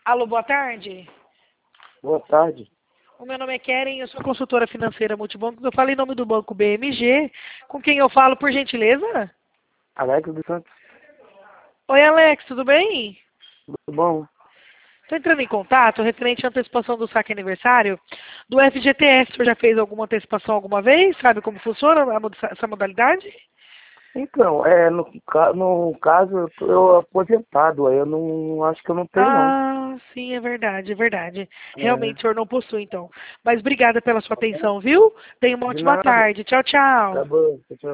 Alô, boa tarde. Boa tarde. O meu nome é Keren, eu sou consultora financeira multibanco. Eu falei em nome do Banco BMG. Com quem eu falo, por gentileza? Alex dos Santos. Oi, Alex, tudo bem? Tudo bom? Estou entrando em contato referente à antecipação do saque aniversário do FGTS. O senhor já fez alguma antecipação alguma vez? Sabe como funciona essa modalidade? Então, no caso, eu aposentado, aí eu não acho que eu não tenho, não. Ah, sim, é verdade, é verdade. É, Realmente o senhor não possui, então. Mas obrigada pela sua atenção, viu? Tenha uma de ótima nada. tarde. Tchau, Tá tchau. bom, tchau.